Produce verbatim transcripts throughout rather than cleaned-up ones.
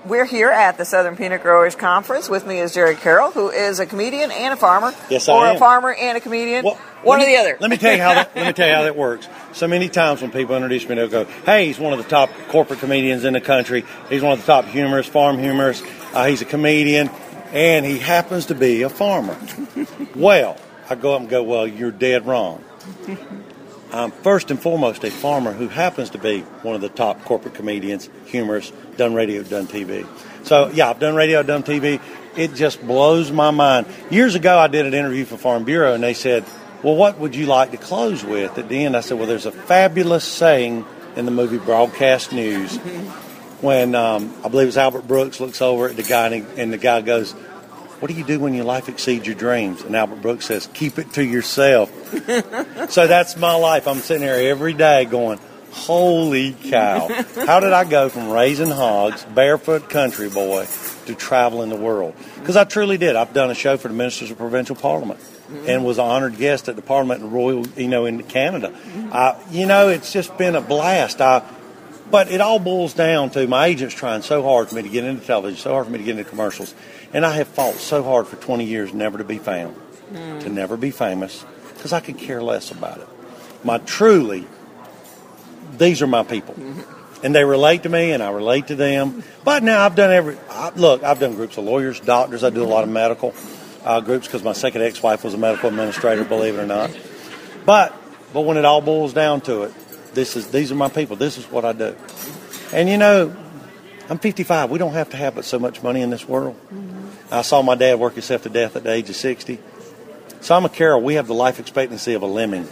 we're here at the Southern Peanut Growers Conference. With me is Jerry Carroll, who is a comedian and a farmer. Yes, or I am. a farmer and a comedian. Well, One me, or the other. Let me tell you how that. Let me tell you how that works. So many times when people introduce me, they'll go, "Hey, he's one of the top corporate comedians in the country. He's one of the top humorists, farm humorists. Uh, he's a comedian, and he happens to be a farmer." Well, I go up and go, "Well, you're dead wrong. I'm first and foremost a farmer who happens to be one of the top corporate comedians, humorists, done radio, done T V." So, yeah, I've done radio, I've done T V. It just blows my mind. Years ago, I did an interview for Farm Bureau, and they said, "Well, what would you like to close with?" At the end, I said, "Well, there's a fabulous saying in the movie Broadcast News when um, I believe it's Albert Brooks looks over at the guy, and, he, and the guy goes, 'What do you do when your life exceeds your dreams?' And Albert Brooks says, 'Keep it to yourself.'" So that's my life. I'm sitting there every day going, holy cow. How did I go from raising hogs, barefoot country boy, to traveling the world? Because I truly did. I've done a show for the Ministers of Provincial Parliament and was an honored guest at the Parliament in Royal, you know, in Canada. Uh, you know, it's just been a blast. I, but it all boils down to my agent's trying so hard for me to get into television, so hard for me to get into commercials. And I have fought so hard for twenty years never to be found, mm. to never be famous, because I could care less about it. My truly, these are my people. Mm-hmm. And they relate to me, and I relate to them. But now I've done every, I, look, I've done groups of lawyers, doctors. I do a lot of medical uh, groups because my second ex-wife was a medical administrator, believe it or not. But but when it all boils down to it, this is these are my people. This is what I do. And, you know, I'm fifty-five. We don't have to have but so much money in this world. Mm-hmm. I saw my dad work himself to death at the age of sixty. So I'm a Carol. We have the life expectancy of a lemming.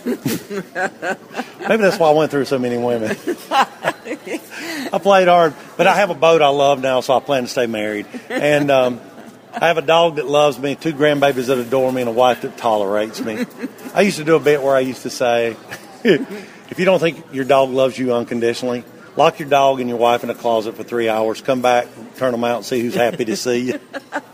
Maybe that's why I went through so many women. I played hard, but I have a boat I love now, so I plan to stay married. And um, I have a dog that loves me, two grandbabies that adore me, and a wife that tolerates me. I used to do a bit where I used to say, if you don't think your dog loves you unconditionally, lock your dog and your wife in a closet for three hours, come back, turn them out, and see who's happy to see you.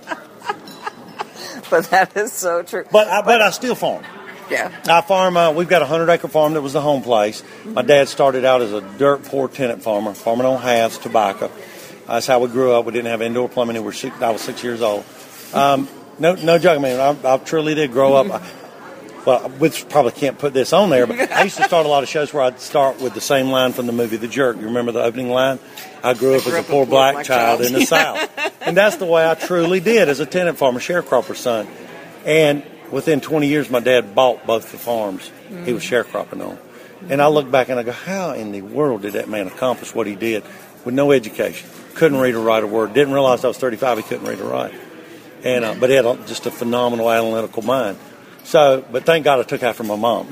But that is so true. But I, but I still farm. Yeah. I farm, uh, we've got a hundred-acre farm that was the home place. Mm-hmm. My dad started out as a dirt-poor tenant farmer, farming on halves, tobacco. Uh, that's how we grew up. We didn't have indoor plumbing. We were six, I was six years old. Um, no no joke, I mean, I, I truly did grow up. I, well, we probably can't put this on there, but I used to start a lot of shows where I'd start with the same line from the movie The Jerk. You remember the opening line? I grew up I grew as a poor black, black child, child in the South. And that's the way I truly did as a tenant farmer, sharecropper's son. And within twenty years, my dad bought both the farms mm-hmm. he was sharecropping on. And I look back and I go, how in the world did that man accomplish what he did with no education? Couldn't read or write a word. Didn't realize I was thirty-five, he couldn't read or write. And uh, But he had a, just a phenomenal analytical mind. So, but thank God I took after my mom.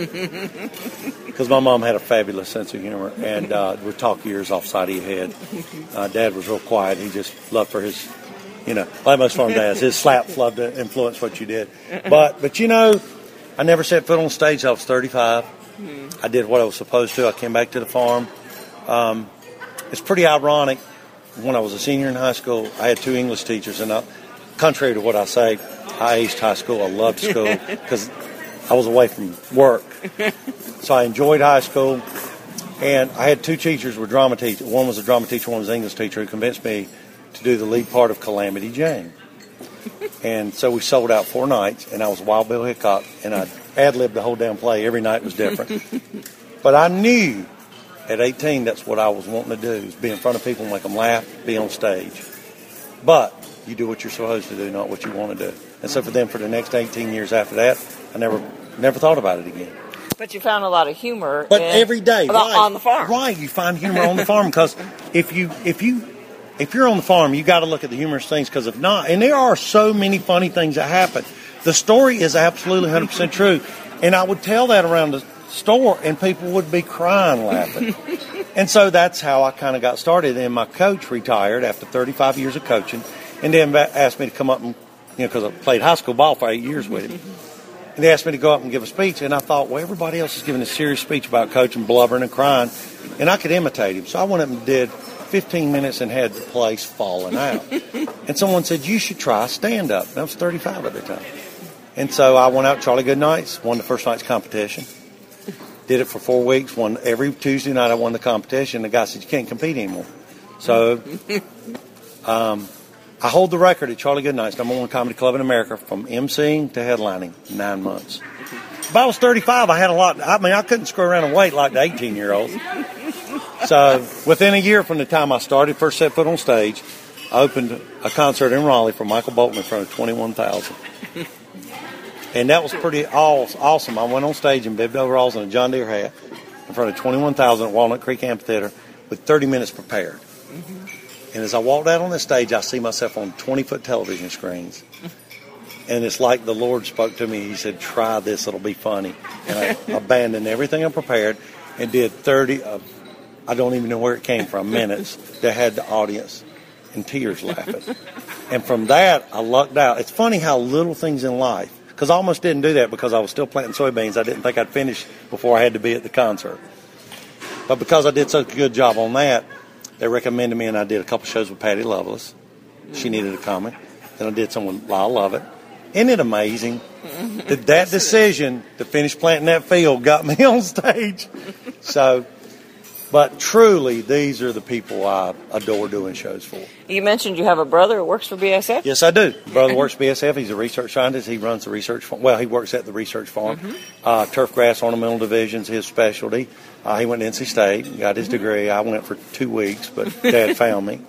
Because my mom had a fabulous sense of humor and uh, would talk years off side of your head. Uh, Dad was real quiet. He just loved for his, you know, like most farm dads, his slaps loved to influence what you did. But, but you know, I never set foot on stage till I was thirty-five. I did what I was supposed to. I came back to the farm. Um, it's pretty ironic. When I was a senior in high school, I had two English teachers, and I, contrary to what I say, I aced high school. I loved school because I was away from work. So I enjoyed high school. And I had two teachers who were drama teachers. One was a drama teacher, one was an English teacher, who convinced me to do the lead part of Calamity Jane. And so we sold out four nights, and I was Wild Bill Hickok, and I ad-libbed the whole damn play. Every night was different. But I knew at eighteen that's what I was wanting to do, is be in front of people, make them laugh, be on stage. But you do what you're supposed to do, not what you want to do. And so for them, for the next eighteen years after that, I never never thought about it again. But you found a lot of humor. But in, every day, right, on the farm. Right, you find humor on the farm, because if you if you if you're on the farm, you got to look at the humorous things, because if not, and there are so many funny things that happen. The story is absolutely one hundred percent true, and I would tell that around the store, and people would be crying laughing. And so that's how I kind of got started. And my coach retired after thirty-five years of coaching, and then asked me to come up and, you know, because I played high school ball for eight years with him. And they asked me to go up and give a speech, and I thought, well, everybody else is giving a serious speech about coaching, blubbering and crying, and I could imitate him. So I went up and did fifteen minutes and had the place falling out. And someone said, you should try stand-up. And I was thirty-five at the time. And so I went out, Charlie Goodnights, won the first night's competition. Did it for four weeks. Won every Tuesday night. I won the competition. The guy said, you can't compete anymore. So um, I hold the record at Charlie Goodnight's number one comedy club in America from emceeing to headlining, nine months. If I was thirty-five, I had a lot. I mean, I couldn't screw around and wait like the eighteen-year-olds. So within a year from the time I started, first set foot on stage, I opened a concert in Raleigh for Michael Bolton in front of twenty-one thousand. And that was pretty awesome. I went on stage in bibbed overalls and a John Deere hat in front of twenty-one thousand at Walnut Creek Amphitheater with thirty minutes prepared. Mm-hmm. And as I walked out on the stage, I see myself on twenty-foot television screens. And it's like the Lord spoke to me. He said, try this, it'll be funny. And I abandoned everything I prepared and did thirty of, I don't even know where it came from, minutes that had the audience in tears laughing. And from that, I lucked out. It's funny how little things in life, because I almost didn't do that because I was still planting soybeans. I didn't think I'd finish before I had to be at the concert. But because I did such a good job on that, they recommended me, and I did a couple shows with Patty Loveless. She needed a comic. Then I did some with Lyle Lovett. Isn't it amazing that that decision to finish planting that field got me on stage? So, but truly, these are the people I adore doing shows for. You mentioned you have a brother who works for B S F? Yes, I do. Brother works for B S F. He's a research scientist. He runs the research farm. Well, he works at the research farm. Mm-hmm. Uh, turf grass ornamental division's his specialty. Uh, he went to N C State, got his degree. I went for two weeks, but Dad found me.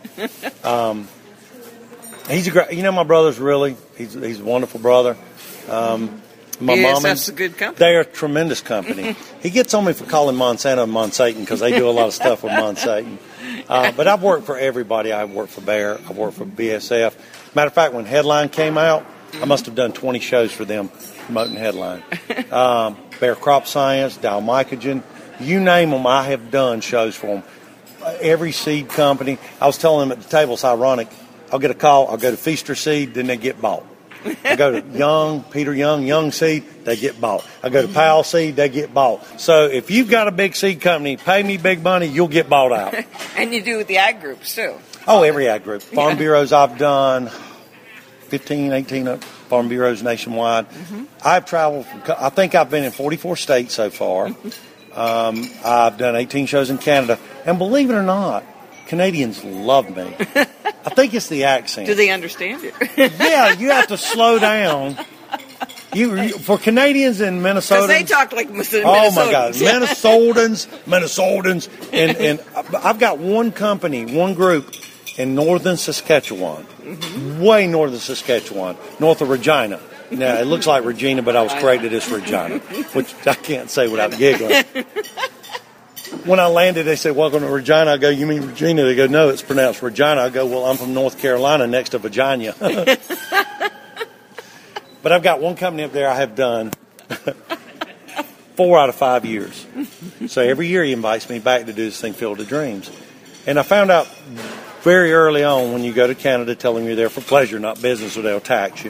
Um, he's a great, you know, my brother's really, he's he's a wonderful brother. Um, my B S F's mommy's a good company. They're a tremendous company. He gets on me for calling Monsanto Monsatan because they do a lot of stuff with Monsatan. Uh, but I've worked for everybody. I've worked for Bayer. I've worked for B S F. Matter of fact, when Headline came out, I must have done twenty shows for them promoting Headline. Um, Bayer Crop Science, Dow Mycogen, you name them, I have done shows for them. Uh, every seed company. I was telling them at the table, it's ironic. I'll get a call. I'll go to Feaster Seed, then they get bought. I go to Young, Peter Young, Young Seed, they get bought. I go to Powell Seed, they get bought. So if you've got a big seed company, pay me big money, you'll get bought out. And you do with the ag groups, too. Oh, every ag group. Farm yeah. bureaus I've done, fifteen, eighteen farm bureaus nationwide. Mm-hmm. I've traveled, I think I've been in forty-four states so far. Um, I've done eighteen shows in Canada. And believe it or not, Canadians love me. I think it's the accent. Do they understand you? Yeah, you have to slow down. You, you for Canadians in Minnesota. Because they talk like Minnesotans. Oh my God, Minnesotans, Minnesotans, and and I've got one company, one group in northern Saskatchewan, mm-hmm. way north of Saskatchewan, north of Regina. Now it looks like Regina, but I was created as Regina, which I can't say without giggling. When I landed, they said, welcome to Regina. I go, you mean Regina? They go, no, it's pronounced Regina. I go, well, I'm from North Carolina next to Virginia. But I've got one company up there I have done four out of five years. So every year he invites me back to do this thing, Field of Dreams. And I found out very early on when you go to Canada, tell them you're there for pleasure, not business, or they'll tax you.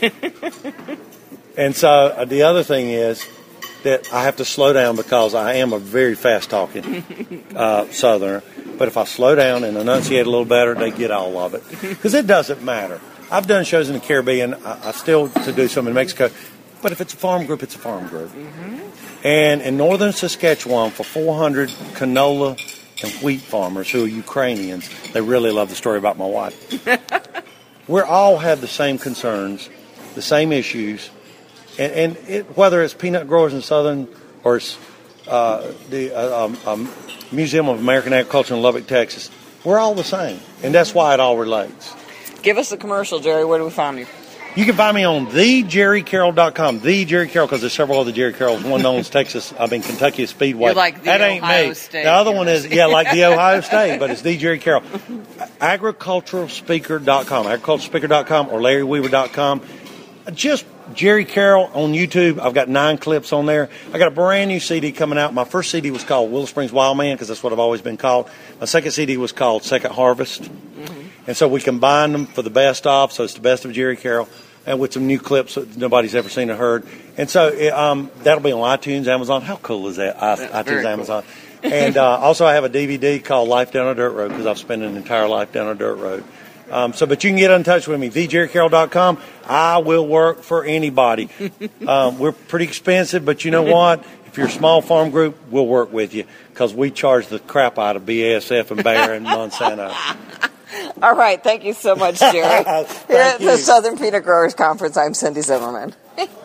And so uh, the other thing is, that I have to slow down because I am a very fast-talking uh, Southerner. But if I slow down and enunciate a little better, they get all of it. Because it doesn't matter. I've done shows in the Caribbean. I, I still to do some in Mexico. But if it's a farm group, it's a farm group. Mm-hmm. And in northern Saskatchewan, for four hundred canola and wheat farmers who are Ukrainians, they really love the story about my wife. We all have the same concerns, the same issues. And, and it, whether it's peanut growers in Southern or it's uh, the uh, um, um, Museum of American Agriculture in Lubbock, Texas, we're all the same. And that's why it all relates. Give us a commercial, Jerry. Where do we find you? You can find me on the jerry carroll dot com. The Jerry Carroll, because there's several other Jerry Carrolls. One known as Texas, I mean, Kentucky Speedway. You're like the that Ohio ain't me. State. The other one is, yeah, like the Ohio State, but it's the Jerry Carroll. agricultural speaker dot com. agricultural speaker dot com or larry weaver dot com. Just Jerry Carroll on YouTube. I've got nine clips on there. I got a brand new C D coming out. My first C D was called Willow Springs Wild Man because that's what I've always been called. My second C D was called Second Harvest. Mm-hmm. And so we combined them for the best of, so it's the best of Jerry Carroll, and with some new clips that nobody's ever seen or heard. And so it, um, that'll be on iTunes, Amazon. How cool is that? I, iTunes, Amazon. Cool. And uh, also I have a D V D called Life Down a Dirt Road because I've spent an entire life down a dirt road. Um, so, but you can get in touch with me, the jerry carroll dot com. I will work for anybody. Um, we're pretty expensive, but you know what? If you're a small farm group, we'll work with you because we charge the crap out of B A S F and Bayer and Monsanto. All right. Thank you so much, Jerry. Here at you. the Southern Peanut Growers Conference, I'm Cindy Zimmerman.